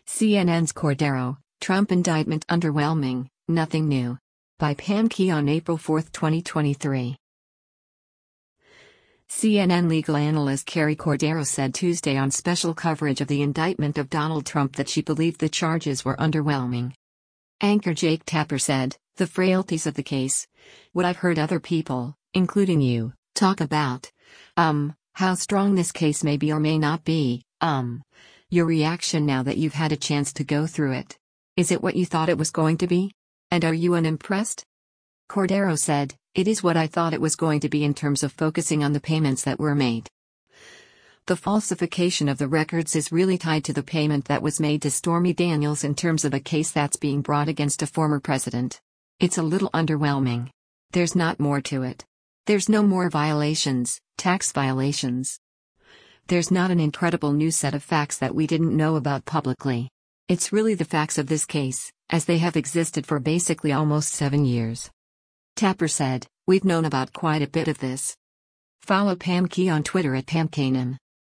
CNN's Cordero, Trump indictment underwhelming, nothing new. By Pam Key on April 4, 2023. CNN legal analyst Carrie Cordero said Tuesday on special coverage of the indictment of Donald Trump that she believed the charges were underwhelming. Anchor Jake Tapper said, "The frailties of the case. What I've heard other people, including you, talk about. How strong this case may be or may not be. Your reaction now that you've had a chance to go through it. Is it what you thought it was going to be? And are you unimpressed?" Cordero said, "It is what I thought it was going to be in terms of focusing on the payments that were made. The falsification of the records is really tied to the payment that was made to Stormy Daniels in terms of a case that's being brought against a former president. It's a little underwhelming. There's not more to it. There's no more violations, tax violations. There's not an incredible new set of facts that we didn't know about publicly. It's really the facts of this case, as they have existed for basically almost 7 years." Tapper said, "We've known about quite a bit of this." Follow Pam Key on Twitter at PamKanan.